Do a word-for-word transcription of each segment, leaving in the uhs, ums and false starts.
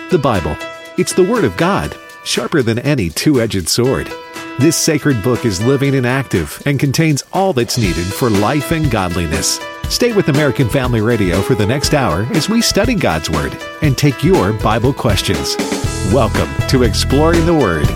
The Bible. It's the Word of God, sharper than any two-edged sword. This sacred book is living and active and contains all that's needed for life and godliness. Stay with American Family Radio for the next hour as we study God's Word and take your Bible questions. Welcome to Exploring the Word.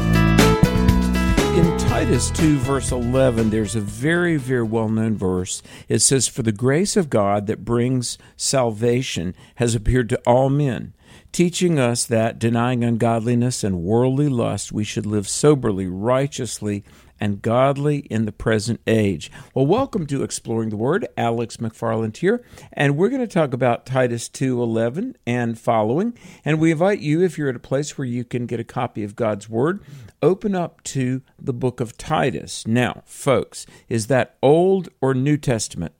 In Titus two, verse eleven, there's a very, very well-known verse. It says, "For the grace of God that brings salvation has appeared to all men, teaching us that, denying ungodliness and worldly lust, we should live soberly, righteously, and godly in the present age." Well, welcome to Exploring the Word. Alex McFarland here, and we're going to talk about Titus two eleven and following. And we invite you, if you're at a place where you can get a copy of God's Word, open up to the book of Titus. Now, folks, is that Old or New Testament?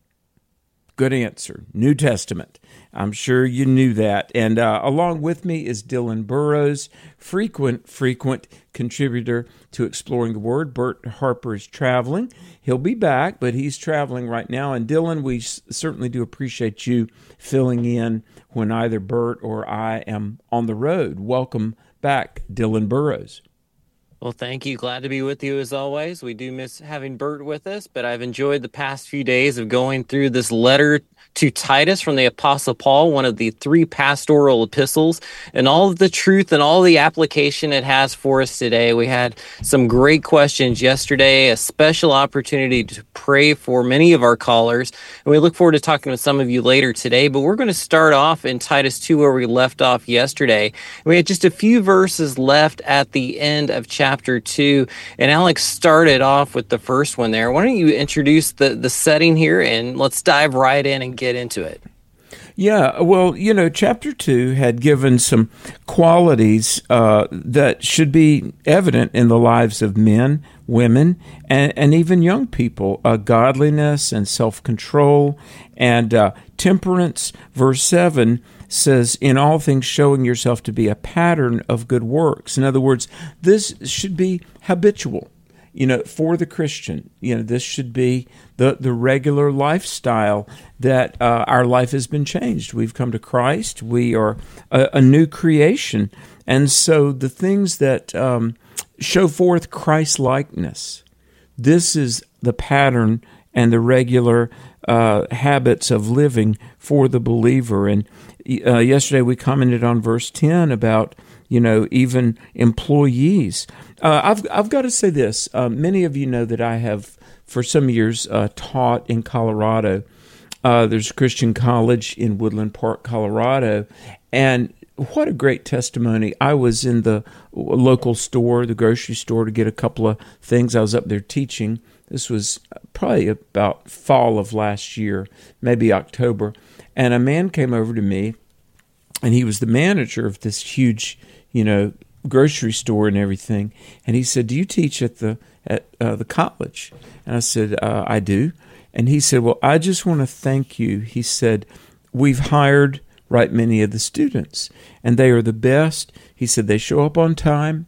Good answer. New Testament. I'm sure you knew that. And uh, along with me is Dylan Burrows, frequent, frequent contributor to Exploring the Word. Bert Harper is traveling. He'll be back, but he's traveling right now. And Dylan, we s- certainly do appreciate you filling in when either Bert or I am on the road. Welcome back, Dylan Burrows. Well, thank you. Glad to be with you as always. We do miss having Bert with us, but I've enjoyed the past few days of going through this letter to Titus from the Apostle Paul, one of the three pastoral epistles, and all of the truth and all the application it has for us today. We had some great questions yesterday, a special opportunity to pray for many of our callers, and we look forward to talking with some of you later today. But we're going to start off in Titus two where we left off yesterday. We had just a few verses left at the end of chapter two, and Alex started off with the first one there. Why don't you introduce the, the setting here, and let's dive right in and get into it. Yeah, well, you know, chapter two had given some qualities uh, that should be evident in the lives of men, women, and, and even young people. Uh, godliness and self-control and uh, temperance. Verse seven says, "In all things showing yourself to be a pattern of good works." In other words, this should be habitual. You know, for the Christian, you know, this should be the, the regular lifestyle that uh, our life has been changed. We've come to Christ. We are a, a new creation. And so the things that um, show forth Christ-likeness, this is the pattern and the regular uh, habits of living for the believer. And uh, yesterday we commented on verse ten about, you know, even employees. Uh, I've I've got to say this. Uh, many of you know that I have, for some years, uh, taught in Colorado. Uh, there's a Christian college in Woodland Park, Colorado, and what a great testimony. I was in the local store, the grocery store, to get a couple of things. I was up there teaching. This was probably about fall of last year, maybe October, and a man came over to me, and he was the manager of this huge, you know, grocery store and everything. And he said, "Do you teach at the at uh, the college?" And I said, uh, "I do." And he said, "Well, I just want to thank you." He said, "We've hired right many of the students, and they are the best." He said, "They show up on time.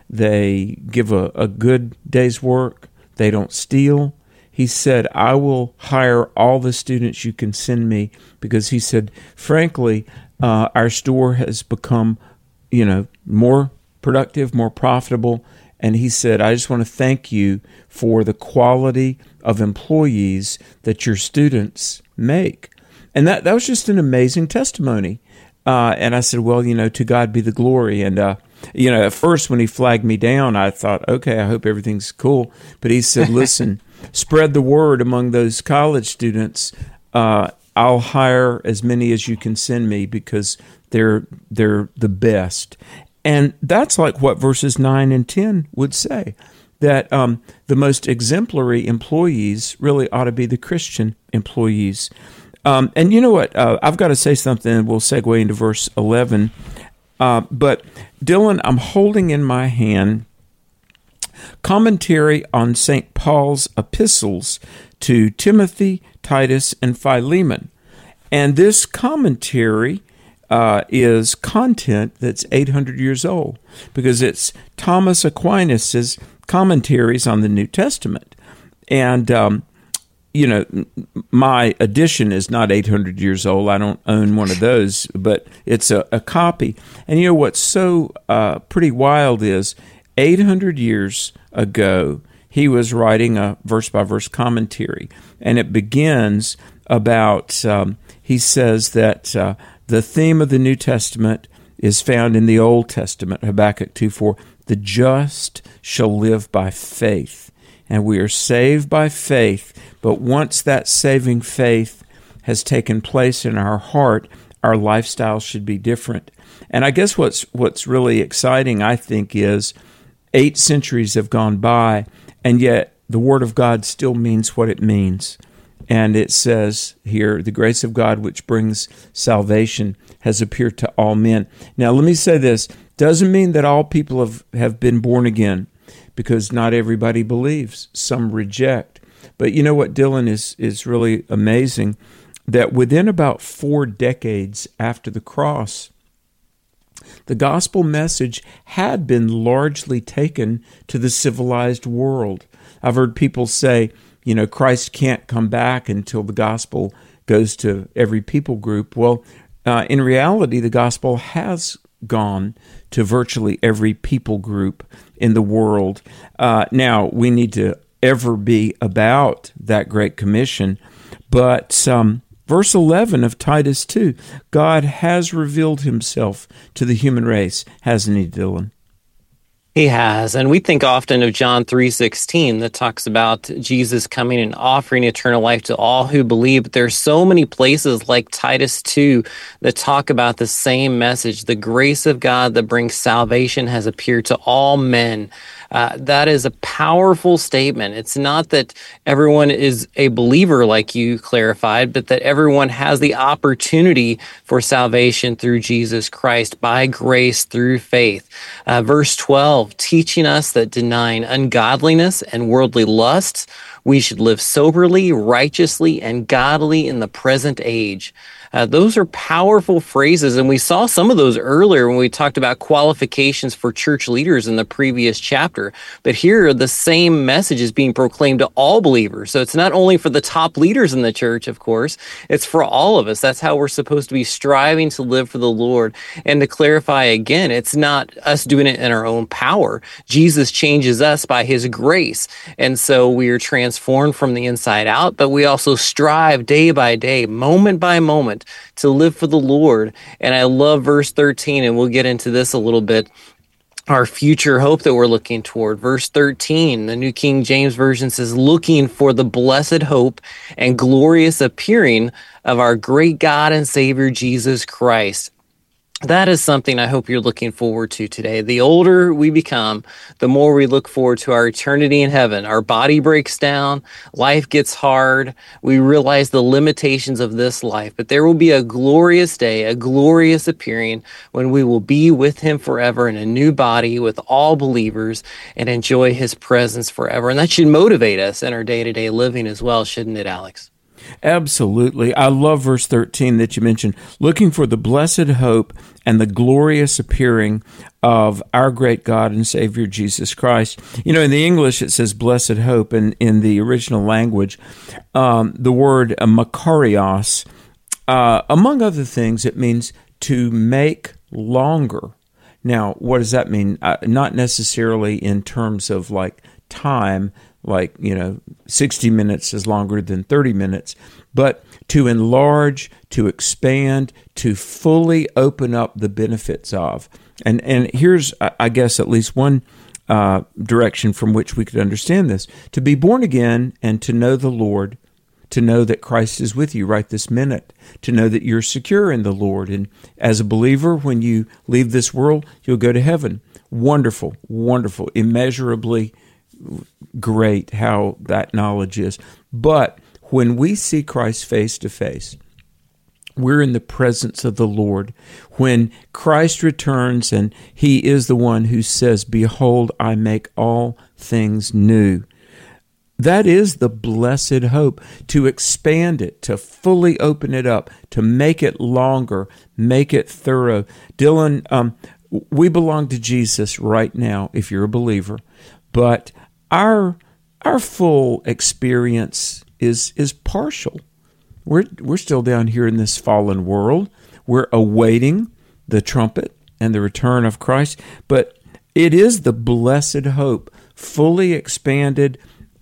They give a, a good day's work. They don't steal." He said, "I will hire all the students you can send me," because he said, frankly, uh, our store has become, you know, more productive, more profitable. And he said, "I just want to thank you for the quality of employees that your students make." And that, that was just an amazing testimony. Uh, and I said, "Well, you know, to God be the glory." And, uh, you know, at first when he flagged me down, I thought, okay, I hope everything's cool. But he said, "Listen, spread the word among those college students. Uh, I'll hire as many as you can send me because they're they're the best." And that's like what verses nine and ten would say, that um, the most exemplary employees really ought to be the Christian employees. Um, and you know what? Uh, I've got to say something, and we'll segue into verse eleven. Uh, but, Dylan, I'm holding in my hand commentary on Saint Paul's epistles to Timothy, Titus, and Philemon. And this commentary Uh, is content that's eight hundred years old, because it's Thomas Aquinas' commentaries on the New Testament. And um, you know, my edition is not eight hundred years old. I don't own one of those, but it's a, a copy. And you know what's so uh, pretty wild is eight hundred years ago, he was writing a verse-by-verse commentary, and it begins about, um, he says that uh, the theme of the New Testament is found in the Old Testament, Habakkuk two four, the just shall live by faith. And we are saved by faith, but once that saving faith has taken place in our heart, our lifestyle should be different. And I guess what's what's really exciting, I think, is eight centuries have gone by, and yet the Word of God still means what it means. And it says here, the grace of God which brings salvation has appeared to all men. Now, let me say this. Doesn't mean that all people have, have been born again, because not everybody believes. Some reject. But you know what, Dylan, is, is really amazing? That within about four decades after the cross, the gospel message had been largely taken to the civilized world. I've heard people say, you know, Christ can't come back until the gospel goes to every people group. Well, uh, in reality, the gospel has gone to virtually every people group in the world. Uh, now, we need to ever be about that Great Commission, but um, verse eleven of Titus two, God has revealed himself to the human race, hasn't he, Dylan? He has, and we think often of John three sixteen that talks about Jesus coming and offering eternal life to all who believe. But there's so many places like Titus two that talk about the same message. The grace of God that brings salvation has appeared to all men. Uh, that is a powerful statement. It's not that everyone is a believer like you clarified, but that everyone has the opportunity for salvation through Jesus Christ by grace through faith. Uh, verse twelve, teaching us that denying ungodliness and worldly lusts, we should live soberly, righteously, and godly in the present age. Uh, those are powerful phrases, and we saw some of those earlier when we talked about qualifications for church leaders in the previous chapter. But here, the same message is being proclaimed to all believers. So it's not only for the top leaders in the church, of course, it's for all of us. That's how we're supposed to be striving to live for the Lord. And to clarify again, it's not us doing it in our own power. Jesus changes us by his grace. And so we are transformed from the inside out, but we also strive day by day, moment by moment, to live for the Lord. And I love verse thirteen, and we'll get into this a little bit, our future hope that we're looking toward. Verse thirteen, the New King James Version says, looking for the blessed hope and glorious appearing of our great God and Savior, Jesus Christ. That is something I hope you're looking forward to today. The older we become, the more we look forward to our eternity in heaven. Our body breaks down, life gets hard, we realize the limitations of this life, but there will be a glorious day, a glorious appearing when we will be with him forever in a new body with all believers and enjoy his presence forever. And that should motivate us in our day-to-day living as well, shouldn't it, Alex? Absolutely. I love verse thirteen that you mentioned, looking for the blessed hope and the glorious appearing of our great God and Savior, Jesus Christ. You know, in the English, it says blessed hope, and in the original language, um, the word uh, makarios, uh, among other things, it means to make longer. Now, what does that mean? Uh, not necessarily in terms of like time, like, you know, sixty minutes is longer than thirty minutes, but to enlarge, to expand, to fully open up the benefits of. And and here's, I guess, at least one uh, direction from which we could understand this. To be born again and to know the Lord, to know that Christ is with you right this minute, to know that you're secure in the Lord. And as a believer, when you leave this world, you'll go to heaven. Wonderful, wonderful, immeasurably great how that knowledge is. But when we see Christ face to face, we're in the presence of the Lord. When Christ returns and he is the one who says, behold, I make all things new. That is the blessed hope, to expand it, to fully open it up, to make it longer, make it thorough. Dylan, um, we belong to Jesus right now, if you're a believer, but Our our full experience is is partial. We're we're still down here in this fallen world. We're awaiting the trumpet and the return of Christ, but it is the blessed hope, fully expanded,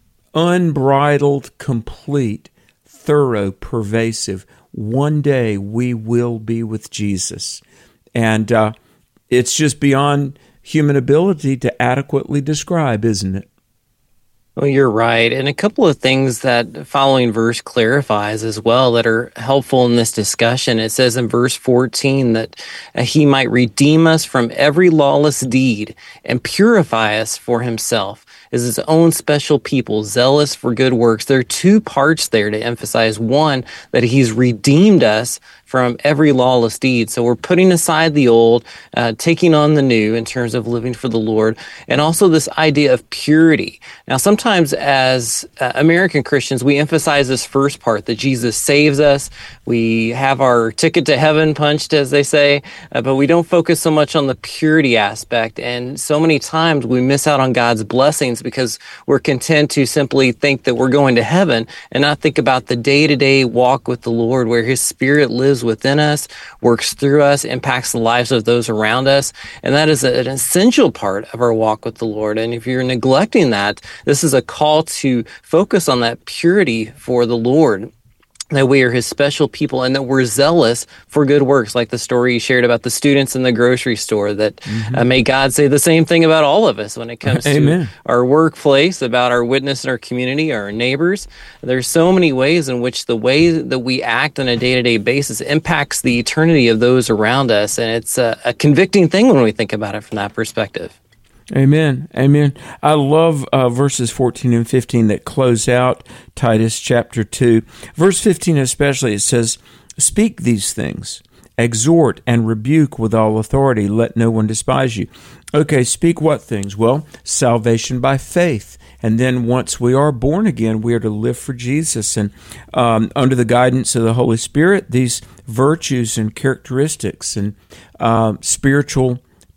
unbridled, complete, thorough, pervasive. One day we will be with Jesus. And uh, it's just beyond human ability to adequately describe, isn't it? Well, you're right. And a couple of things that the following verse clarifies as well that are helpful in this discussion. It says in verse fourteen that uh, he might redeem us from every lawless deed and purify us for himself as his own special people, zealous for good works. There are two parts there to emphasize. One, that he's redeemed us from every lawless deed. So we're putting aside the old, uh, taking on the new in terms of living for the Lord, and also this idea of purity. Now, sometimes as uh, American Christians, we emphasize this first part, that Jesus saves us. We have our ticket to heaven punched, as they say, uh, but we don't focus so much on the purity aspect. And so many times we miss out on God's blessings because we're content to simply think that we're going to heaven and not think about the day-to-day walk with the Lord, where his Spirit lives within us, works through us, impacts the lives of those around us. And that is an essential part of our walk with the Lord. And if you're neglecting that, this is a call to focus on that purity for the Lord, that we are his special people and that we're zealous for good works, like the story you shared about the students in the grocery store, that mm-hmm. uh, may God say the same thing about all of us when it comes Amen. to our workplace, about our witness in our community, our neighbors. There's so many ways in which the way that we act on a day-to-day basis impacts the eternity of those around us. And it's a, a convicting thing when we think about it from that perspective. Amen. Amen. I love uh, verses fourteen and fifteen that close out Titus chapter two. Verse fifteen especially, it says, "Speak these things, exhort and rebuke with all authority. Let no one despise you." Okay, speak what things? Well, salvation by faith. And then once we are born again, we are to live for Jesus. And um, under the guidance of the Holy Spirit, these virtues and characteristics and uh, spiritual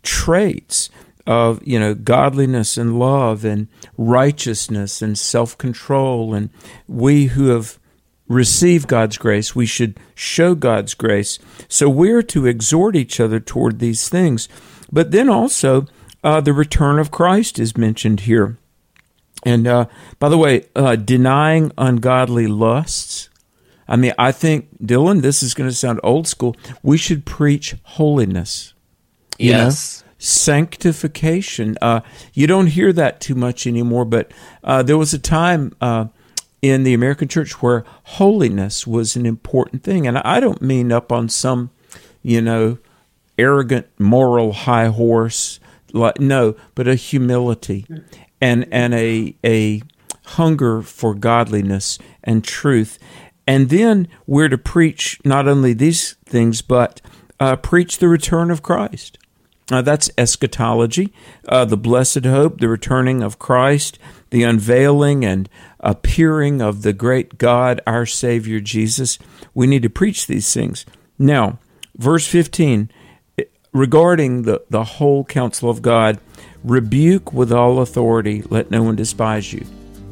traits of, you know, godliness and love and righteousness and self-control. And we who have received God's grace, we should show God's grace. So we're to exhort each other toward these things. But then also, uh, the return of Christ is mentioned here. And uh, by the way, uh, denying ungodly lusts. I mean, I think, Dylan, this is going to sound old school. We should preach holiness. You Yes. know? Sanctification. Uh, you don't hear that too much anymore, but uh, there was a time uh, in the American church where holiness was an important thing. And I don't mean up on some, you know, arrogant moral high horse. Like, no, but a humility and, and a, a hunger for godliness and truth. And then we're to preach not only these things, but uh, preach the return of Christ. Uh, that's eschatology, uh, the blessed hope, the returning of Christ, the unveiling and appearing of the great God, our Savior Jesus. We need to preach these things. Now, verse fifteen, regarding the, the whole counsel of God, rebuke with all authority, let no one despise you.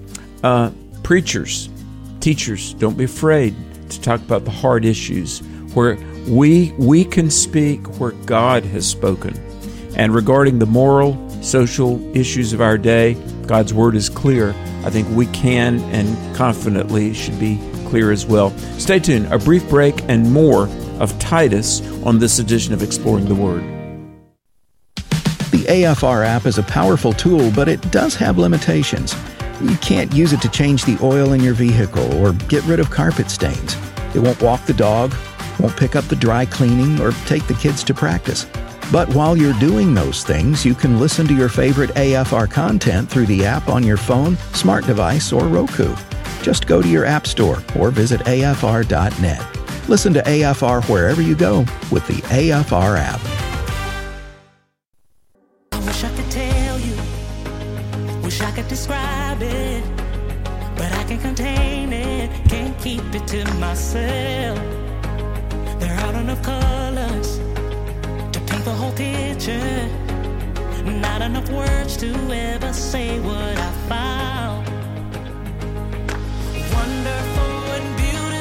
Uh, preachers, teachers, don't be afraid to talk about the hard issues where we we can speak where God has spoken. And regarding the moral, social issues of our day, God's word is clear. I think we can and confidently should be clear as well. Stay tuned. A brief break and more of Titus on this edition of Exploring the Word. The A F R app is a powerful tool, but it does have limitations. You can't use it to change the oil in your vehicle or get rid of carpet stains. It won't walk the dog, won't pick up the dry cleaning, or take the kids to practice. But while you're doing those things, you can listen to your favorite A F R content through the app on your phone, smart device, or Roku. Just go to your app store or visit A F R dot net. Listen to A F R wherever you go with the A F R app. I wish I could tell you, wish I could describe it, but I can't contain it, can't keep it to myself. There aren't enough colors to paint the whole picture, not enough words to ever say what I found. Wonderful.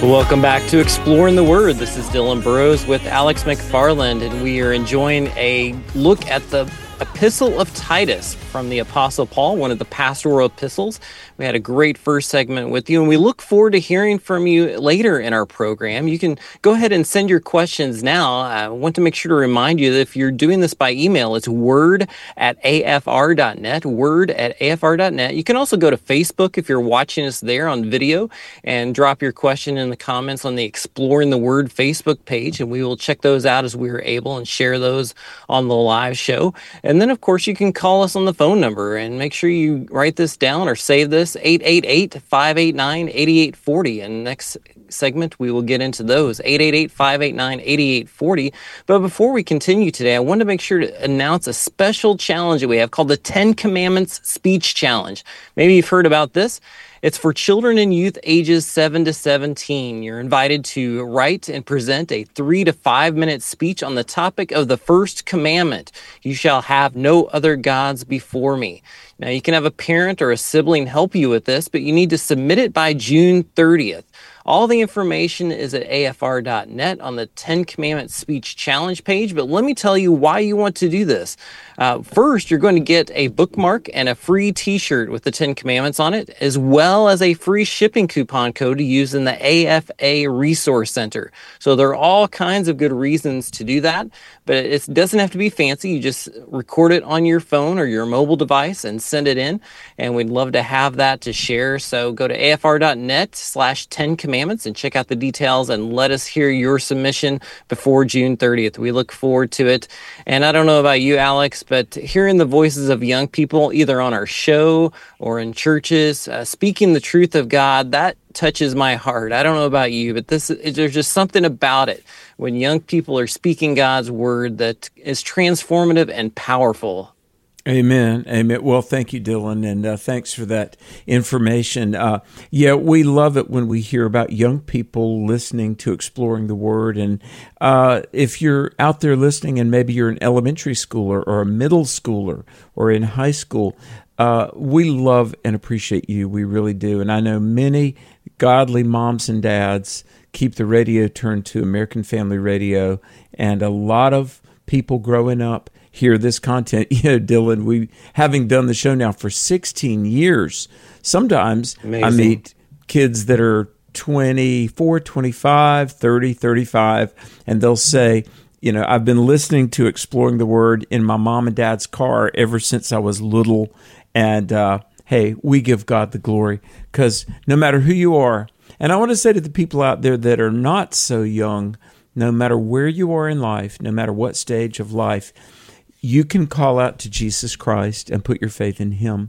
Welcome back to Exploring the Word. This is Dylan Burrows with Alex McFarland, and we are enjoying a look at the Epistle of Titus from the Apostle Paul, one of the pastoral epistles. We had a great first segment with you, and we look forward to hearing from you later in our program. You can go ahead and send your questions now. I want to make sure to remind you that if you're doing this by email, it's word at A F R dot net, word at A F R dot net. You can also go to Facebook if you're watching us there on video and drop your question in the comments on the Exploring the Word Facebook page, and we will check those out as we are able and share those on the live show. And then, of course, you can call us on the phone number, and make sure you write this down or save this, eight eight eight, five eight nine, eight eight four zero. And next segment, we will get into those, eight eight eight, five eight nine, eight eight four zero. But before we continue today, I want to make sure to announce a special challenge that we have called the Ten Commandments Speech Challenge. Maybe you've heard about this. It's for children and youth ages seven to seventeen. You're invited to write and present a three to five minute speech on the topic of the first commandment. You shall have no other gods before me. Now, you can have a parent or a sibling help you with this, but you need to submit it by June thirtieth. All the information is at A F R dot net on the Ten Commandments Speech Challenge page, but let me tell you why you want to do this. Uh, first, you're going to get a bookmark and a free t-shirt with the Ten Commandments on it, as well as a free shipping coupon code to use in the A F A Resource Center. So there are all kinds of good reasons to do that, but it doesn't have to be fancy. You just record it on your phone or your mobile device and send it in, and we'd love to have that to share. So go to A F R dot net slash ten commandments and check out the details and let us hear your submission before June thirtieth. We look forward to it. And I don't know about you, Alex, but hearing the voices of young people either on our show or in churches uh, speaking the truth of God, that touches my heart. I don't know about you, but this there's just something about it when young people are speaking God's word that is transformative and powerful. Amen. Amen. Well, thank you, Dylan, and uh, thanks for that information. Uh, yeah, we love it when we hear about young people listening to Exploring the Word. And uh, if you're out there listening and maybe you're an elementary schooler or a middle schooler or in high school, uh, we love and appreciate you. We really do. And I know many godly moms and dads keep the radio turned to American Family Radio, and a lot of people growing up hear this content. You know, Dylan, we having done the show now for sixteen years, sometimes Amazing. I meet kids that are twenty-four, twenty-five, thirty, thirty-five, and they'll say, you know, I've been listening to Exploring the Word in my mom and dad's car ever since I was little, and uh, hey, we give God the glory, because no matter who you are, and I want to say to the people out there that are not so young, no matter where you are in life, no matter what stage of life, you can call out to Jesus Christ and put your faith in Him.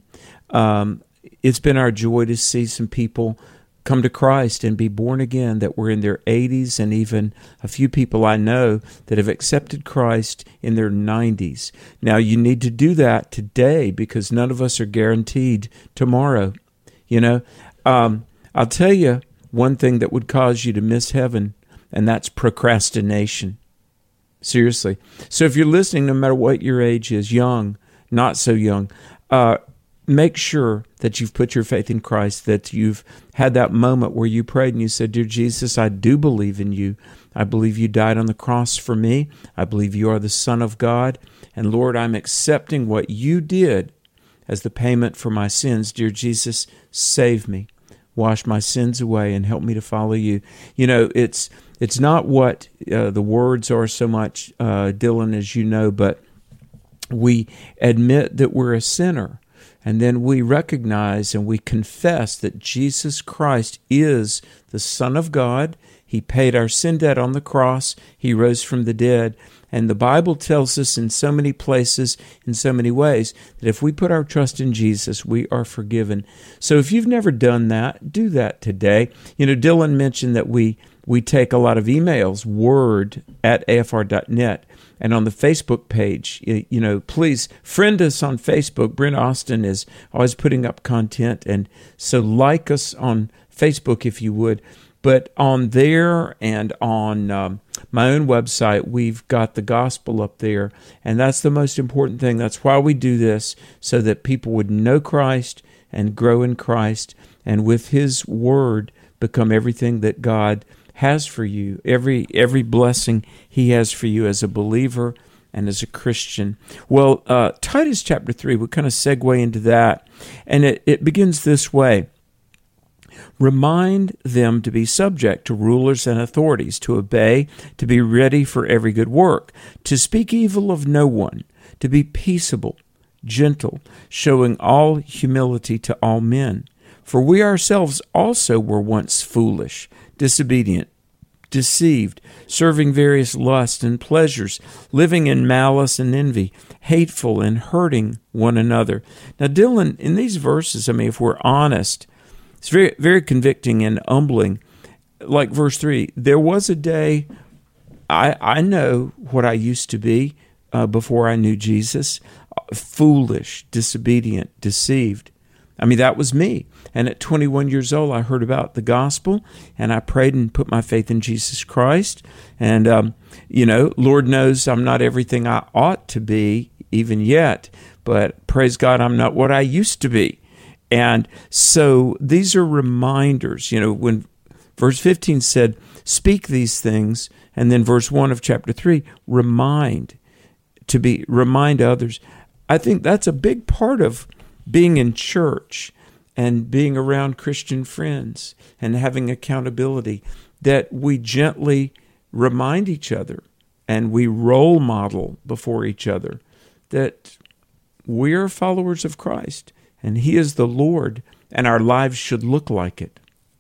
Um, it's been our joy to see some people come to Christ and be born again that were in their eighties, and even a few people I know that have accepted Christ in their nineties. Now, you need to do that today, because none of us are guaranteed tomorrow. You know, um, I'll tell you one thing that would cause you to miss heaven, and that's procrastination. Seriously. So if you're listening, no matter what your age is, young, not so young, uh, make sure that you've put your faith in Christ, that you've had that moment where you prayed and you said, Dear Jesus, I do believe in you. I believe you died on the cross for me. I believe you are the Son of God. And Lord, I'm accepting what you did as the payment for my sins. Dear Jesus, save me. Wash my sins away and help me to follow you. You know, it's it's not what uh, the words are so much, uh, Dylan, as you know, but we admit that we're a sinner, and then we recognize and we confess that Jesus Christ is the Son of God. He paid our sin debt on the cross. He rose from the dead. And the Bible tells us in so many places, in so many ways, that if we put our trust in Jesus, we are forgiven. So if you've never done that, do that today. You know, Dylan mentioned that we we take a lot of emails, word at A F R dot net. And on the Facebook page, you know, please friend us on Facebook. Brent Austin is always putting up content. And so like us on Facebook if you would. But on there and on um, my own website, we've got the gospel up there. And that's the most important thing. That's why we do this, so that people would know Christ and grow in Christ, and with His word become everything that God has for you, every every blessing He has for you as a believer and as a Christian. Well, uh, Titus chapter three, we kind of segue into that, and it, it begins this way. Remind them to be subject to rulers and authorities, to obey, to be ready for every good work, to speak evil of no one, to be peaceable, gentle, showing all humility to all men. For we ourselves also were once foolish, disobedient, deceived, serving various lusts and pleasures, living in malice and envy, hateful and hurting one another. Now, Dylan, in these verses, I mean, if we're honest, it's very, very convicting and humbling. Like verse three, there was a day, I, I know what I used to be uh, before I knew Jesus, foolish, disobedient, deceived. I mean, that was me. And at twenty-one years old, I heard about the gospel, and I prayed and put my faith in Jesus Christ. And, um, you know, Lord knows I'm not everything I ought to be even yet, but praise God, I'm not what I used to be. And so these are reminders, you know, when verse fifteen said, speak these things, and then verse one of chapter three, remind, to be, remind others. I think that's a big part of being in church and being around Christian friends and having accountability, that we gently remind each other and we role model before each other that we are followers of Christ and He is the Lord, and our lives should look like it.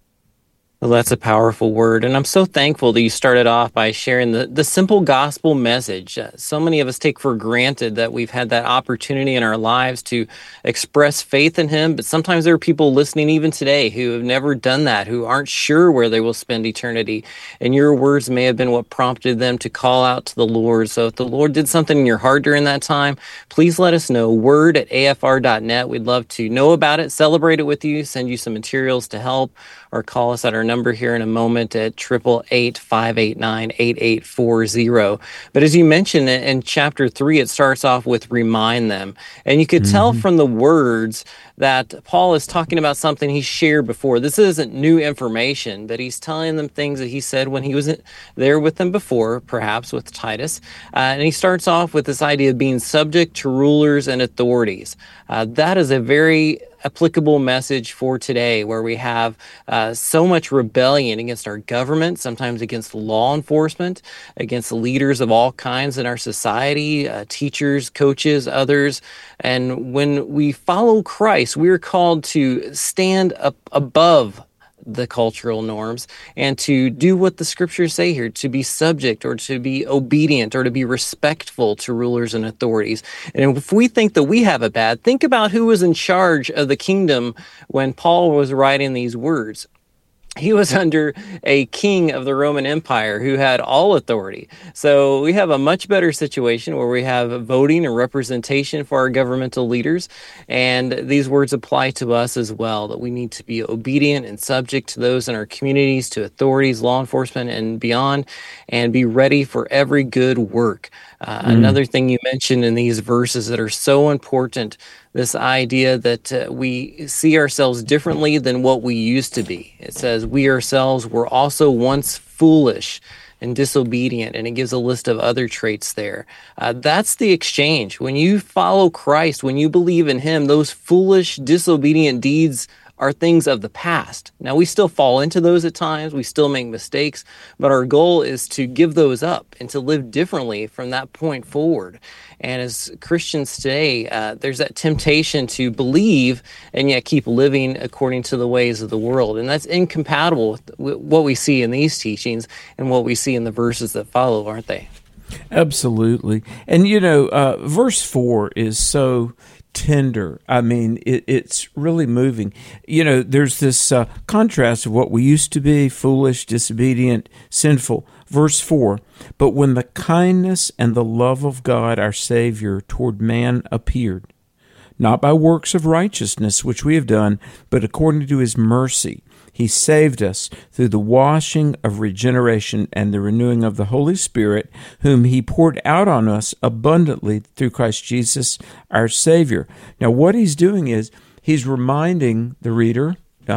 Well, that's a powerful word, and I'm so thankful that you started off by sharing the, the simple gospel message. Uh, so many of us take for granted that we've had that opportunity in our lives to express faith in Him, but sometimes there are people listening even today who have never done that, who aren't sure where they will spend eternity, and your words may have been what prompted them to call out to the Lord. So if the Lord did something in your heart during that time, please let us know. Word at A F R dot net. We'd love to know about it, celebrate it with you, send you some materials to help, or call us at our number here in a moment at eight eight eight, five eight nine, eight eight four zero. But as you mentioned in chapter three, it starts off with remind them. And you could mm-hmm. tell from the words that Paul is talking about something he shared before. This isn't new information, but he's telling them things that he said when he was there with them before, perhaps with Titus. Uh, and he starts off with this idea of being subject to rulers and authorities. Uh, that is a very applicable message for today, where we have uh, so much rebellion against our government, sometimes against law enforcement, against leaders of all kinds in our society, uh, teachers, coaches, others. And when we follow Christ, we're called to stand up above the cultural norms and to do what the scriptures say here, to be subject or to be obedient or to be respectful to rulers and authorities. And if we think that we have it bad, think about who was in charge of the kingdom when Paul was writing these words. He was under a king of the Roman Empire who had all authority. So we have a much better situation where we have voting and representation for our governmental leaders. And these words apply to us as well, that we need to be obedient and subject to those in our communities, to authorities, law enforcement, and beyond, and be ready for every good work. Uh, mm. Another thing you mentioned in these verses that are so important, this idea that uh, we see ourselves differently than what we used to be. It says we ourselves were also once foolish and disobedient, and it gives a list of other traits there. Uh, that's the exchange. When you follow Christ, when you believe in Him, those foolish, disobedient deeds are things of the past. Now, we still fall into those at times. We still make mistakes, but our goal is to give those up and to live differently from that point forward. And as Christians today, uh, there's that temptation to believe and yet keep living according to the ways of the world. And that's incompatible with what we see in these teachings and what we see in the verses that follow, aren't they? Absolutely. And, you know, uh, verse four is so tender. I mean, it, it's really moving. You know, there's this uh, contrast of what we used to be, foolish, disobedient, sinful. Verse four, but when the kindness and the love of God, our Savior, toward man appeared, not by works of righteousness which we have done, but according to His mercy, He saved us through the washing of regeneration and the renewing of the Holy Spirit, whom He poured out on us abundantly through Christ Jesus, our Savior. Now, what He's doing is He's reminding the reader, uh,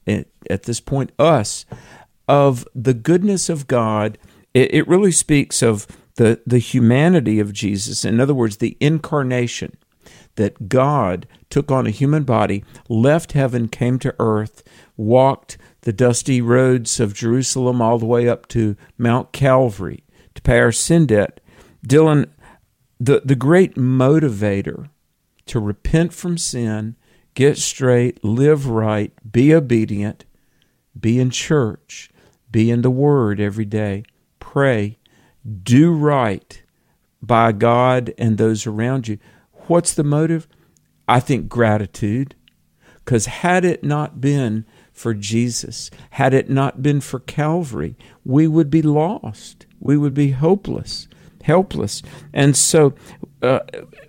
at, at this point, us, of the goodness of God. It, it really speaks of the, the humanity of Jesus. In other words, the incarnation, that God took on a human body, left heaven, came to earth, walked the dusty roads of Jerusalem all the way up to Mount Calvary to pay our sin debt. Dylan, the, the great motivator to repent from sin, get straight, live right, be obedient, be in church, be in the Word every day, pray, do right by God and those around you. What's the motive? I think gratitude. Because had it not been for Jesus, had it not been for Calvary, we would be lost. We would be hopeless, helpless. And so uh,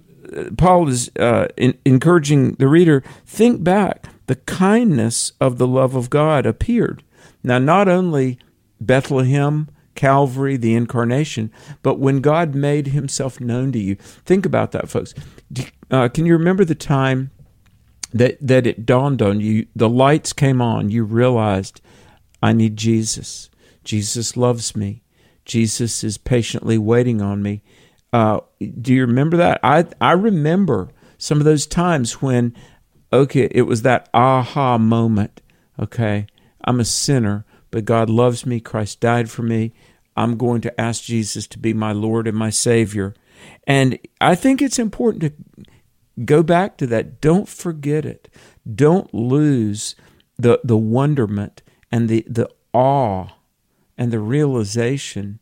Paul is uh, in, encouraging the reader, think back. The kindness of the love of God appeared. Now, not only Bethlehem, Calvary, the incarnation, but when God made himself known to you. Think about that, folks. Uh, can you remember the time that, that it dawned on you, the lights came on, you realized, I need Jesus. Jesus loves me. Jesus is patiently waiting on me. Uh, do you remember that? I, I remember some of those times when, okay, it was that aha moment. Okay, I'm a sinner, but God loves me. Christ died for me. I'm going to ask Jesus to be my Lord and my Savior. And I think it's important to go back to that. Don't forget it. Don't lose the, the wonderment and the, the awe and the realization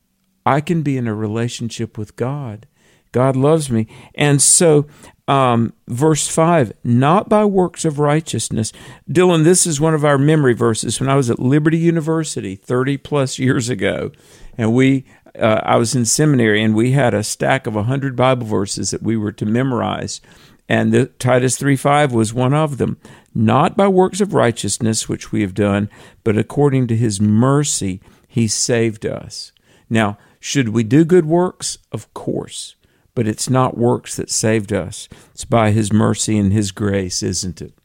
I can be in a relationship with God. God loves me. And so, um, verse five, not by works of righteousness. Dylan, this is one of our memory verses. When I was at Liberty University thirty plus years ago, and we, uh, I was in seminary, and we had a stack of one hundred Bible verses that we were to memorize. And the, Titus three five was one of them. Not by works of righteousness, which we have done, but according to his mercy, he saved us. Now, should we do good works? Of course. But it's not works that saved us. It's by his mercy and his grace, isn't it?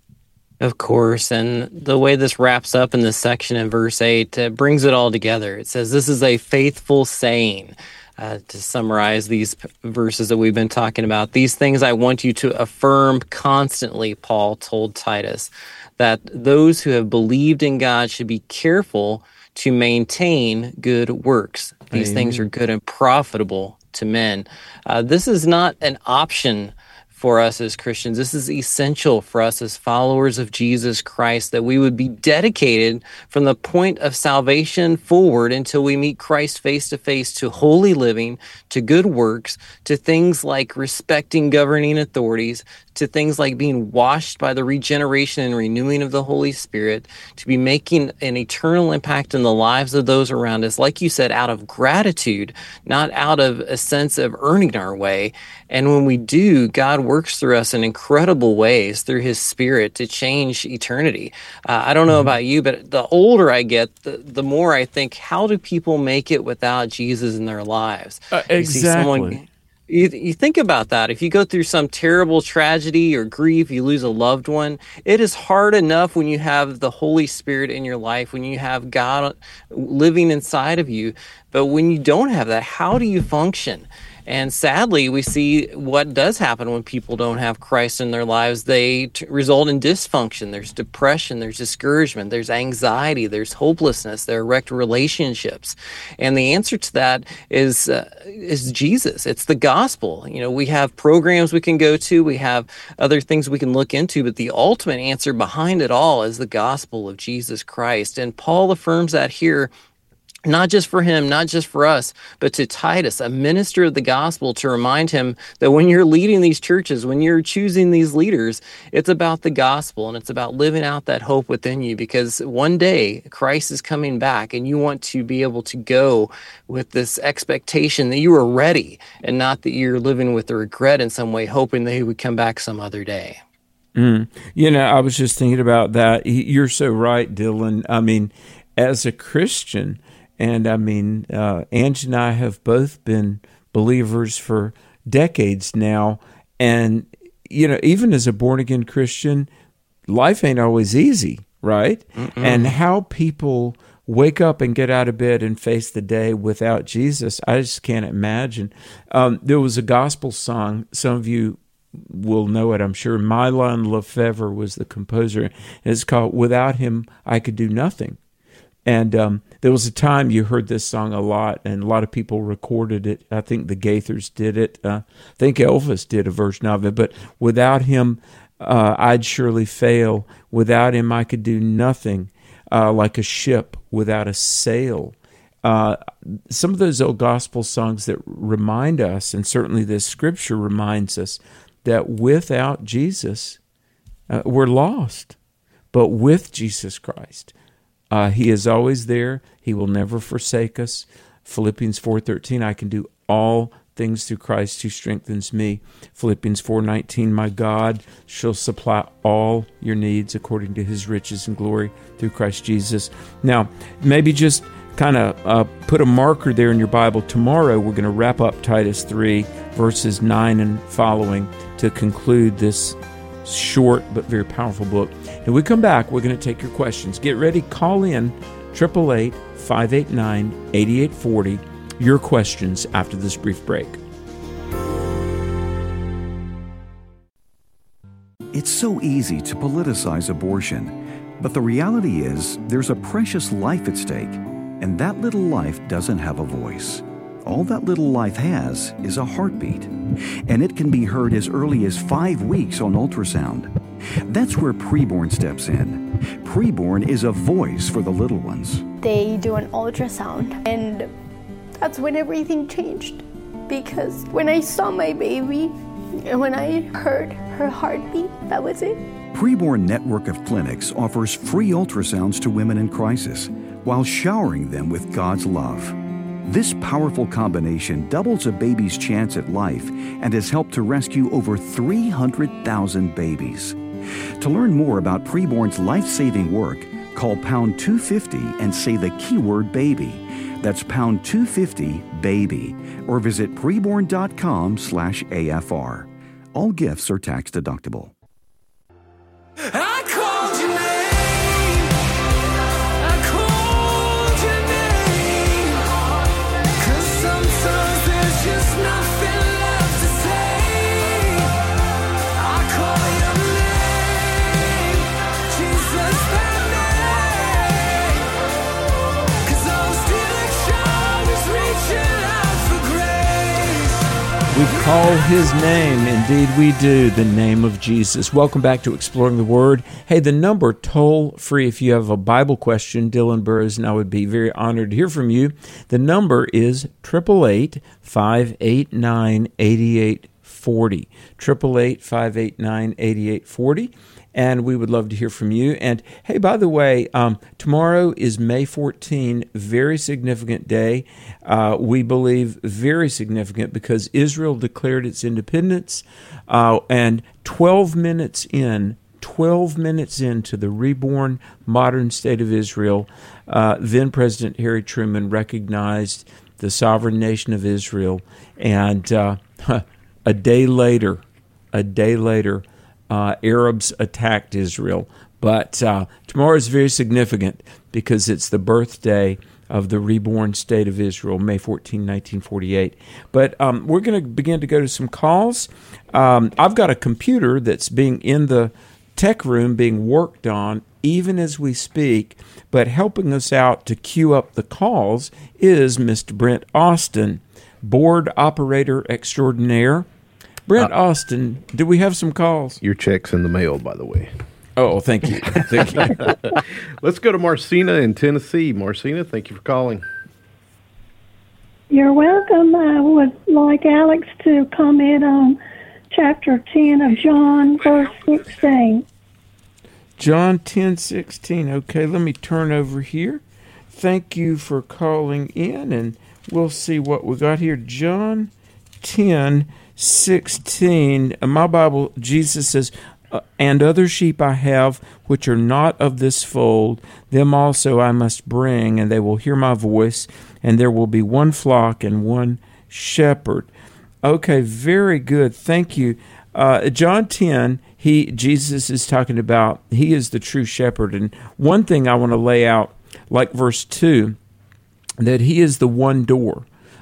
Of course. And the way this wraps up in this section in verse eight, it brings it all together. It says, this is a faithful saying. Uh, to summarize these p- verses that we've been talking about, these things I want you to affirm constantly, Paul told Titus, that those who have believed in God should be careful to maintain good works. These Amen. Things are good and profitable to men. Uh, this is not an option for us as Christians. This is essential for us as followers of Jesus Christ, that we would be dedicated from the point of salvation forward until we meet Christ face to face to holy living, to good works, to things like respecting governing authorities, to things like being washed by the regeneration and renewing of the Holy Spirit, to be making an eternal impact in the lives of those around us, like you said, out of gratitude, not out of a sense of earning our way. And when we do, God works through us in incredible ways through his Spirit to change eternity. Uh, I don't know about you, but the older I get, the, the more I think, how do people make it without Jesus in their lives? Uh, exactly. You see someone, You, you think about that. If you go through some terrible tragedy or grief, you lose a loved one, it is hard enough when you have the Holy Spirit in your life, when you have God living inside of you. But when you don't have that, how do you function? And sadly, we see what does happen when people don't have Christ in their lives. They t- result in dysfunction. There's depression, there's discouragement, there's anxiety, there's hopelessness, there are wrecked relationships. And the answer to that is uh, is Jesus. It's the gospel. You know, we have programs we can go to, we have other things we can look into, but the ultimate answer behind it all is the gospel of Jesus Christ. And Paul affirms that here, not just for him, not just for us, but to Titus, a minister of the gospel, to remind him that when you're leading these churches, when you're choosing these leaders, it's about the gospel and it's about living out that hope within you, because one day Christ is coming back and you want to be able to go with this expectation that you are ready and not that you're living with the regret in some way, hoping that he would come back some other day. Mm. You know, I was just thinking about that. You're so right, Dylan. I mean, as a Christian, and I mean, uh, Ange and I have both been believers for decades now. And, you know, even as a born-again Christian, life ain't always easy. right? Mm-mm. And how people wake up and get out of bed and face the day without Jesus, I just can't imagine. Um, there was a gospel song, some of you will know it, I'm sure. Mylon Lefevre was the composer, and it's called "Without Him, I Could Do Nothing." And um, there was a time you heard this song a lot, and a lot of people recorded it. I think the Gaithers did it. Uh, I think Elvis did a version of it. But without him, uh, I'd surely fail. Without him, I could do nothing, uh, like a ship without a sail. Uh, some of those old gospel songs that remind us, and certainly this scripture reminds us, that without Jesus, uh, we're lost. But with Jesus Christ, uh, He is always there. He will never forsake us. Philippians four thirteen, I can do all things through Christ who strengthens me. Philippians four nineteen, my God shall supply all your needs according to His riches and glory through Christ Jesus. Now, maybe just kind of uh, put a marker there in your Bible. Tomorrow we're going to wrap up Titus three, verses nine and following to conclude this short but very powerful book. When we come back, we're going to take your questions. Get ready, call in eight eight eight, five eight nine, eight eight four zero. Your questions after this brief break. It's so easy to politicize abortion, but the reality is there's a precious life at stake, and that little life doesn't have a voice. All that little life has is a heartbeat, and it can be heard as early as five weeks on ultrasound. That's where Preborn steps in. Preborn is a voice for the little ones. They do an ultrasound, and that's when everything changed. Because when I saw my baby, and when I heard her heartbeat, that was it. Preborn network of clinics offers free ultrasounds to women in crisis while showering them with God's love. This powerful combination doubles a baby's chance at life and has helped to rescue over three hundred thousand babies. To learn more about Preborn's life-saving work, call pound two fifty and say the keyword baby. That's pound two fifty baby, or visit preborn.com slash AFR. All gifts are tax deductible. I called your name. I called your name. 'Cause sometimes there's just nothing left to say. I call your name, Jesus, that name. 'Cause I'm still a child who's reaching out for grace. We call His name, indeed we do, the name of Jesus. Welcome back to Exploring the Word. Hey, the number toll-free if you have a Bible question, Dylan Burrows and I would be very honored to hear from you. The number is eight eight eight, five eight nine, eight eight four zero. eight eight eight, five eight nine, eight eight four zero. And we would love to hear from you. And hey, by the way, um, tomorrow is May fourteenth, very significant day. Uh, we believe very significant because Israel declared its independence. Uh, and twelve minutes in, twelve minutes into the reborn modern state of Israel, uh, then President Harry Truman recognized the sovereign nation of Israel. And uh, a day later, a day later, Uh, Arabs attacked Israel. But uh, tomorrow is very significant because it's the birthday of the reborn state of Israel, May fourteenth, nineteen forty-eight. But um, we're going to begin to go to some calls. Um, I've got a computer that's being in the tech room being worked on even as we speak, but helping us out to queue up the calls is Mister Brent Austin, board operator extraordinaire. Brent uh, Austin, do we have some calls? Your check's in the mail, by the way. Oh, thank you. Thank you. Let's go to Marcina in Tennessee. Marcina, thank you for calling. You're welcome. I would like Alex to comment on chapter ten of John, verse sixteen. John ten sixteen. Okay, let me turn over here. Thank you for calling in, and we'll see what we got here. John ten sixteen. In my Bible, Jesus says, uh, and other sheep I have which are not of this fold, them also I must bring, and they will hear my voice, and there will be one flock and one shepherd. Okay, very good. Thank you. uh, John ten, he Jesus is talking about he is the true shepherd. And one thing I want to lay out, like verse two, that he is the one door.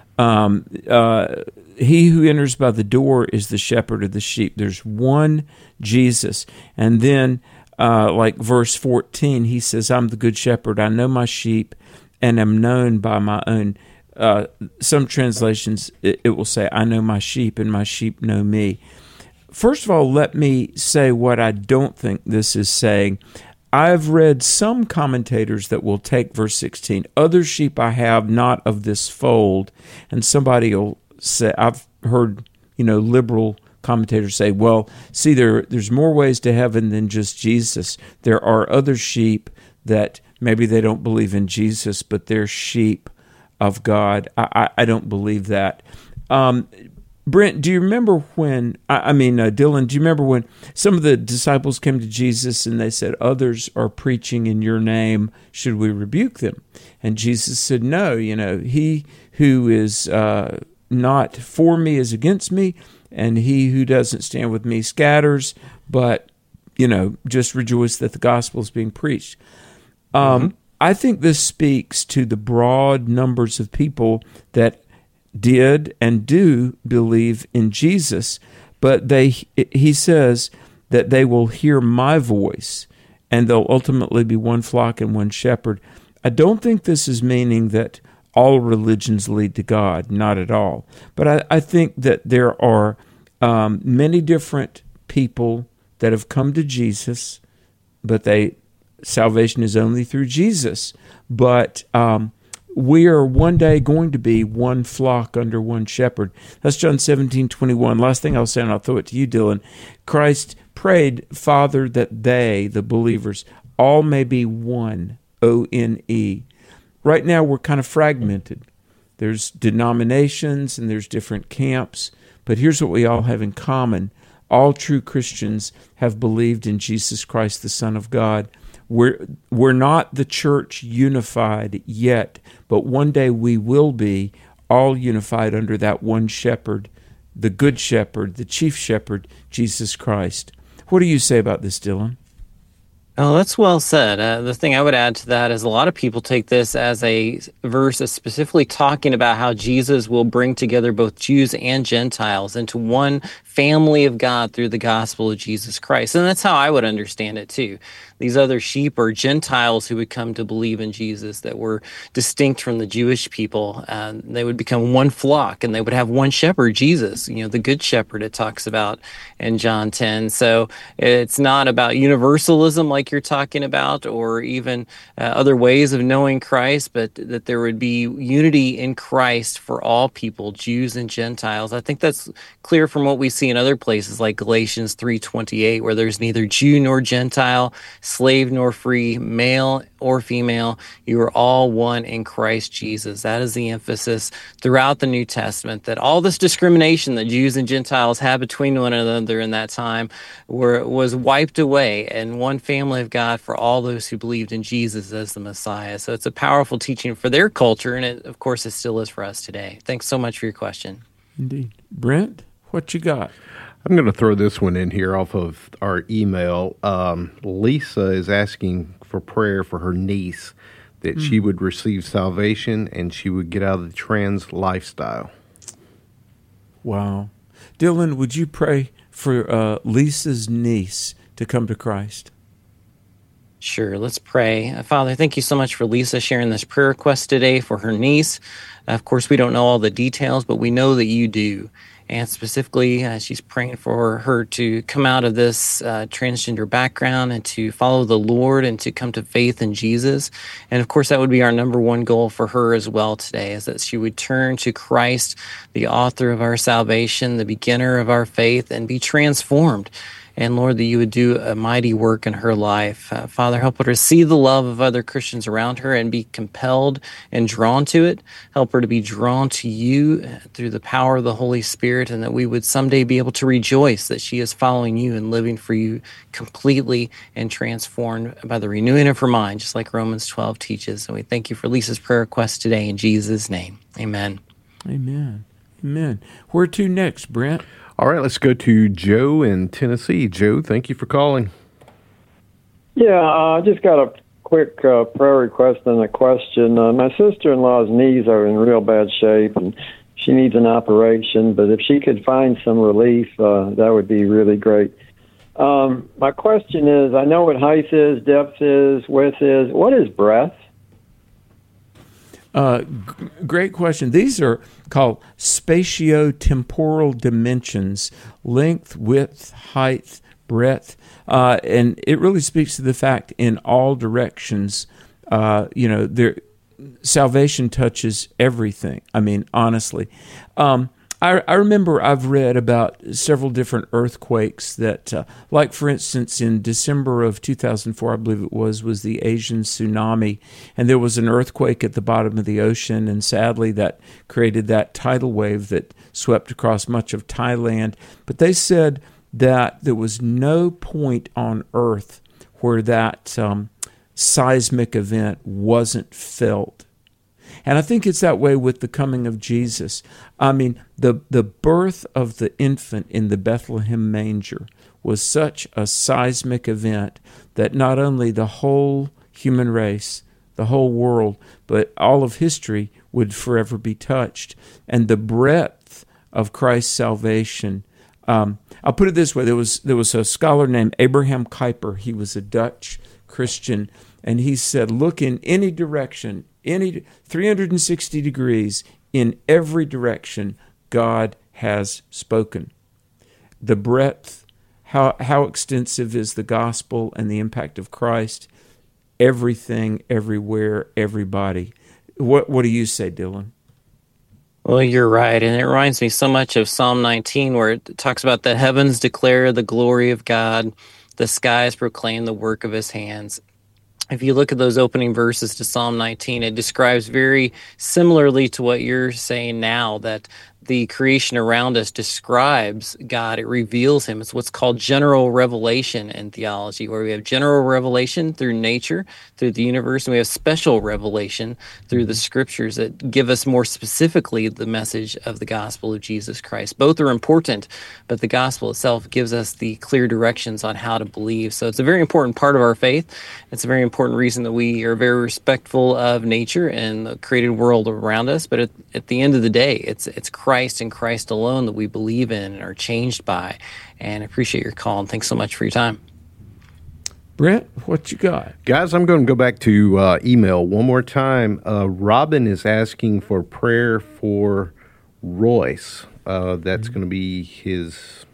Um, uh, he who enters by the door is the shepherd of the sheep. There's one Jesus. And then, uh, like verse fourteen, he says, I'm the good shepherd. I know my sheep and am known by my own. Uh, some translations, it, it will say, I know my sheep and my sheep know me. First of all, let me say what I don't think this is saying. I've read some commentators that will take verse sixteen, other sheep I have not of this fold, and somebody will say, I've heard, you know, liberal commentators say, well, see, there there's more ways to heaven than just Jesus. There are other sheep that maybe they don't believe in Jesus, but they're sheep of God. I, I, I don't believe that. Um, Brent, do you remember when, I, I mean, uh, Dylan, do you remember when some of the disciples came to Jesus and they said, others are preaching in your name, should we rebuke them? And Jesus said, no, you know, he who is uh, not for me is against me, and he who doesn't stand with me scatters, but, you know, just rejoice that the gospel is being preached. Um, mm-hmm. I think this speaks to the broad numbers of people that did and do believe in Jesus, but they he says that they will hear my voice, and they'll ultimately be one flock and one shepherd. I don't think this is meaning that all religions lead to God, not at all. But I, I think that there are um, many different people that have come to Jesus, but they salvation is only through Jesus. But um, we are one day going to be one flock under one shepherd. That's John seventeen twenty-one. Last thing I'll say, and I'll throw it to you, Dylan. Christ prayed, Father, that they, the believers, all may be one, O N E. Right now we're kind of fragmented. There's denominations and there's different camps, but here's what we all have in common. All true Christians have believed in Jesus Christ, the Son of God. We're, we're not the church unified yet, but one day we will be all unified under that one shepherd, the good shepherd, the chief shepherd, Jesus Christ. What do you say about this, Dylan? Oh, that's well said. Uh, the thing I would add to that is a lot of people take this as a verse that's specifically talking about how Jesus will bring together both Jews and Gentiles into one family of God through the gospel of Jesus Christ. And that's how I would understand it too. These other sheep are Gentiles who would come to believe in Jesus that were distinct from the Jewish people. And they would become one flock, and they would have one shepherd, Jesus, you know, the good shepherd it talks about in John ten. So it's not about universalism like you're talking about, or even uh, other ways of knowing Christ, but that there would be unity in Christ for all people, Jews and Gentiles. I think that's clear from what we see in other places like Galatians three twenty-eight, where there's neither Jew nor Gentile, slave nor free, male or female. You are all one in Christ Jesus. That is the emphasis throughout the New Testament, that all this discrimination that Jews and Gentiles had between one another in that time were, was wiped away, and one family of God for all those who believed in Jesus as the Messiah. So it's a powerful teaching for their culture, and it, of course, it still is for us today. Thanks so much for your question. Indeed. Brent, what you got? I'm going to throw this one in here off of our email. Um, Lisa is asking for prayer for her niece, that mm. she would receive salvation and she would get out of the trans lifestyle. Wow. Dylan, would you pray for uh, Lisa's niece to come to Christ? Sure, let's pray. Uh, Father, thank you so much for Lisa sharing this prayer request today for her niece. Uh, of course, we don't know all the details, but we know that you do. And specifically, uh, she's praying for her to come out of this uh, transgender background and to follow the Lord and to come to faith in Jesus. And of course, that would be our number one goal for her as well today, is that she would turn to Christ, the author of our salvation, the beginner of our faith, and be transformed. And Lord, that you would do a mighty work in her life. Uh, Father, help her to see the love of other Christians around her and be compelled and drawn to it. Help her to be drawn to you through the power of the Holy Spirit, and that we would someday be able to rejoice that she is following you and living for you completely and transformed by the renewing of her mind, just like Romans twelve teaches. And we thank you for Lisa's prayer request today in Jesus' name. Amen. Amen. Amen. Where to next, Brent? All right, let's go to Joe in Tennessee. Joe, thank you for calling. Yeah, I uh, just got a quick uh, prayer request and a question. Uh, my sister-in-law's knees are in real bad shape, and she needs an operation, but if she could find some relief, uh, that would be really great. Um, my question is, I know what height is, depth is, width is. What is breadth? Uh, g- great question. These are called spatiotemporal dimensions: length, width, height, breadth, uh, and it really speaks to the fact in all directions. Uh, you know, there salvation touches everything. I mean, honestly, um, I, I remember I've read about several different earthquakes that, uh, like for instance, in December of two thousand four, I believe it was, was the Asian tsunami, and there was an earthquake at the bottom of the ocean, and sadly that created that tidal wave that swept across much of Thailand. But they said that there was no point on Earth where that um, seismic event wasn't felt. And I think it's that way with the coming of Jesus. I mean, the, the birth of the infant in the Bethlehem manger was such a seismic event that not only the whole human race, the whole world, but all of history would forever be touched. And the breadth of Christ's salvation, um, I'll put it this way, there was, there was a scholar named Abraham Kuyper. He was a Dutch Christian, and he said, look in any direction, any three hundred sixty degrees, in every direction, God has spoken. The breadth, how how extensive is the gospel and the impact of Christ? Everything, everywhere, everybody. What what do you say, Dylan? Well, you're right, and it reminds me so much of Psalm nineteen, where it talks about the heavens declare the glory of God, the skies proclaim the work of his hands. If you look at those opening verses to Psalm nineteen, it describes very similarly to what you're saying now, that the creation around us describes God. It reveals him. It's what's called general revelation in theology, where we have general revelation through nature, through the universe, and we have special revelation through the scriptures that give us more specifically the message of the gospel of Jesus Christ. Both are important, but the gospel itself gives us the clear directions on how to believe. So it's a very important part of our faith. It's a very important reason that we are very respectful of nature and the created world around us. But at, at the end of the day, it's it's Christ Christ and Christ alone that we believe in and are changed by. And I appreciate your call, and thanks so much for your time. Brent, what you got? Guys, I'm going to go back to uh, email one more time. Uh, Robin is asking for prayer for Royce. Uh, that's mm-hmm. going to be his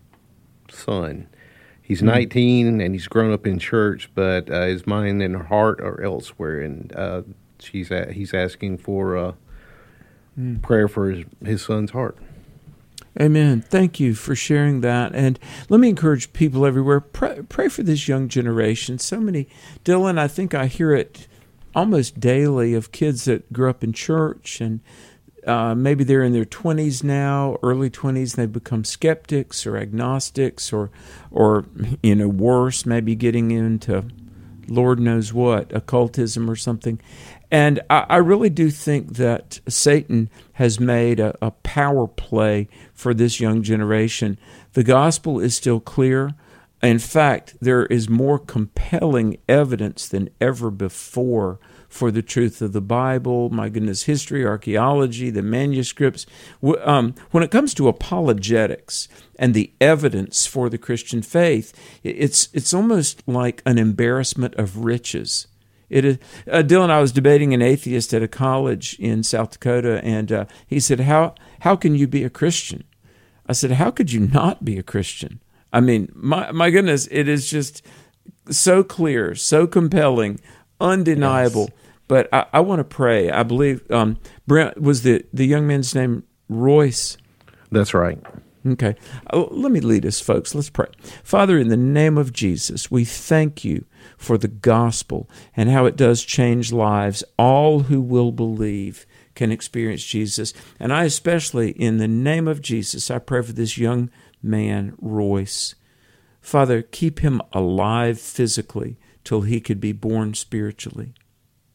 son. He's mm-hmm. nineteen, and he's grown up in church, but uh, his mind and heart are elsewhere. And uh, she's a- he's asking for uh, mm. prayer for his, his son's heart. Amen. Thank you for sharing that. And let me encourage people everywhere, pray, pray for this young generation. So many, Dylan, I think I hear it almost daily of kids that grew up in church, and uh, maybe they're in their twenties now, early twenties, and they become skeptics or agnostics or, or you know, worse, maybe getting into Lord knows what, occultism or something. And I, I really do think that Satan has made a, a power play for this young generation. The gospel is still clear. In fact, there is more compelling evidence than ever before for the truth of the Bible. My goodness, history, archaeology, the manuscripts. Um, when it comes to apologetics and the evidence for the Christian faith, it's it's almost like an embarrassment of riches. It is, uh, Dylan, I was debating an atheist at a college in South Dakota, and uh, he said, how how can you be a Christian? I said, how could you not be a Christian? I mean, my my goodness, it is just so clear, so compelling, undeniable. Yes. But I, I want to pray. I believe, um, Brent, was the, the young man's name Royce? That's right. Okay. Uh, let me lead us, folks. Let's pray. Father, in the name of Jesus, we thank you for the gospel and how it does change lives. All who will believe can experience Jesus. And I especially, in the name of Jesus, I pray for this young man, Royce. Father, keep him alive physically till he could be born spiritually.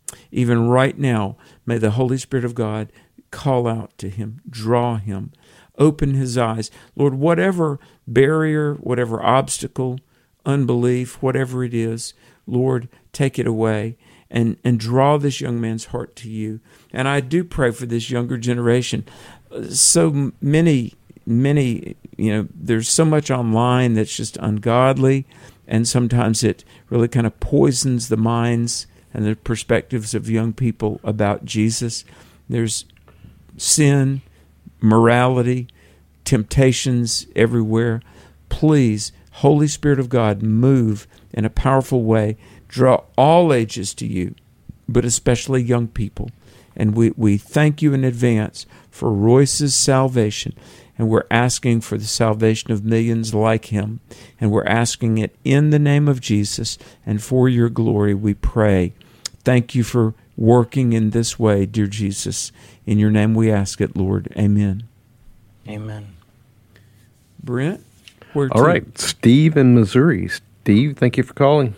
Even right now, may the Holy Spirit of God call out to him, draw him, open his eyes. Lord, whatever barrier, whatever obstacle, unbelief, whatever it is, Lord, take it away and, and draw this young man's heart to you. And I do pray for this younger generation. So many, many, you know, there's so much online that's just ungodly, and sometimes it really kind of poisons the minds and the perspectives of young people about Jesus. There's sin, morality, temptations everywhere. Please, Holy Spirit of God, move in a powerful way. Draw all ages to you, but especially young people. And we, we thank you in advance for Royce's salvation. And we're asking for the salvation of millions like him. And we're asking it in the name of Jesus. And for your glory, we pray. Thank you for working in this way, dear Jesus. In your name we ask it, Lord. Amen. Amen. Brent? Where All to? right. Steve in Missouri. Steve, thank you for calling.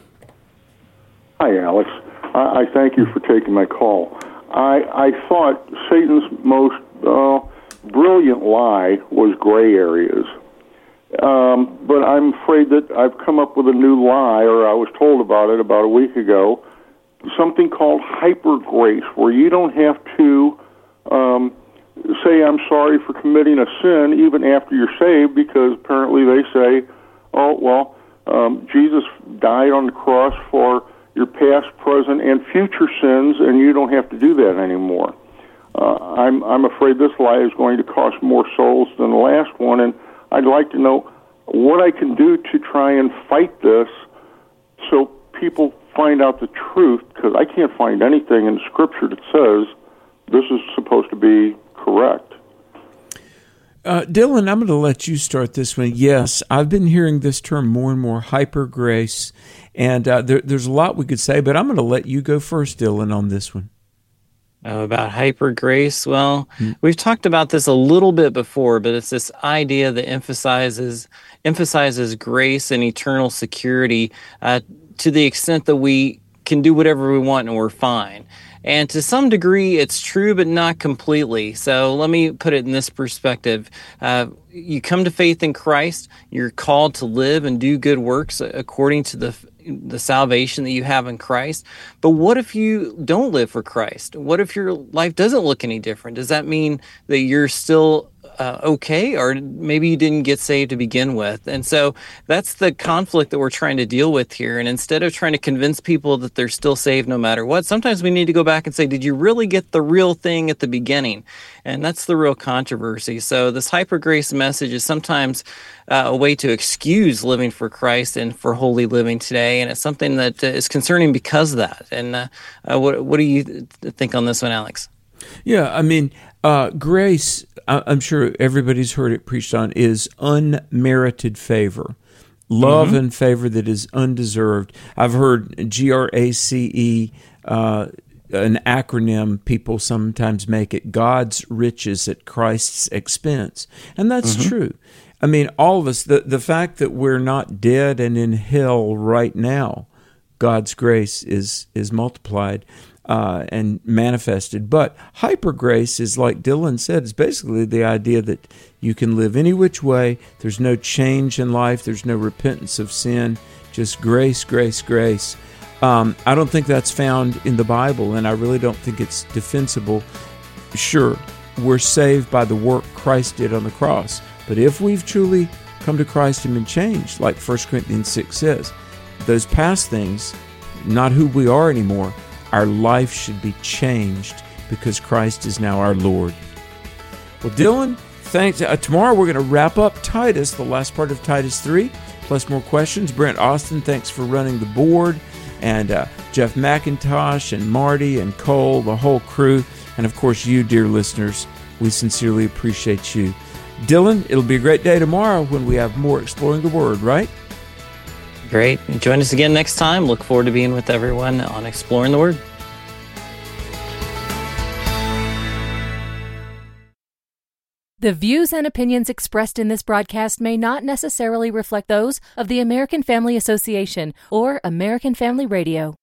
Hi, Alex. I, I thank you for taking my call. I, I thought Satan's most uh, brilliant lie was gray areas. Um, but I'm afraid that I've come up with a new lie, or I was told about it about a week ago, something called hyper grace, where you don't have to um, say, I'm sorry for committing a sin even after you're saved, because apparently they say, oh, well, um, Jesus died on the cross for your past, present, and future sins, and you don't have to do that anymore. Uh, I'm I'm afraid this lie is going to cost more souls than the last one, and I'd like to know what I can do to try and fight this so people find out the truth, because I can't find anything in Scripture that says this is supposed to be correct. Uh, Dylan, I'm going to let you start this one. Yes, I've been hearing this term more and more, hyper grace, and uh, there, there's a lot we could say, but I'm going to let you go first, Dylan, on this one. Oh, about hyper grace. Well, mm-hmm. we've talked about this a little bit before, but it's this idea that emphasizes emphasizes grace and eternal security uh, to the extent that we can do whatever we want and we're fine. And to some degree, it's true, but not completely. So let me put it in this perspective. Uh, you come to faith in Christ, you're called to live and do good works according to the the salvation that you have in Christ. But what if you don't live for Christ? What if your life doesn't look any different? Does that mean that you're still uh, okay, or maybe you didn't get saved to begin with? And so that's the conflict that we're trying to deal with here. And instead of trying to convince people that they're still saved no matter what, sometimes we need to go back and say, did you really get the real thing at the beginning? And that's the real controversy. So this hyper grace message is sometimes uh, a way to excuse living for Christ and for holy living today. And it's something that uh, is concerning because of that. And uh, uh, what, what do you th- think on this one, Alex? Yeah, I mean, uh, grace, I- I'm sure everybody's heard it preached on, is unmerited favor. Love mm-hmm. and favor that is undeserved. I've heard G R A C E, uh, an acronym people sometimes make it, God's riches at Christ's expense. And that's mm-hmm. true. I mean, all of us, the, the fact that we're not dead and in hell right now, God's grace is is multiplied uh, and manifested. But hyper grace is, like Dylan said, is basically the idea that you can live any which way. There's no change in life. There's no repentance of sin. Just grace, grace, grace. Um, I don't think that's found in the Bible, and I really don't think it's defensible. Sure, we're saved by the work Christ did on the cross. But if we've truly come to Christ and been changed, like First Corinthians six says, those past things, not who we are anymore, our life should be changed because Christ is now our Lord. Well, Dylan, thanks. Uh, tomorrow we're going to wrap up Titus, the last part of Titus three, plus more questions. Brent Austin, thanks for running the board, and uh, Jeff McIntosh and Marty and Cole, the whole crew, and of course you, dear listeners. We sincerely appreciate you. Dylan, it'll be a great day tomorrow when we have more Exploring the Word, right? Great. Join us again next time. Look forward to being with everyone on Exploring the Word. The views and opinions expressed in this broadcast may not necessarily reflect those of the American Family Association or American Family Radio.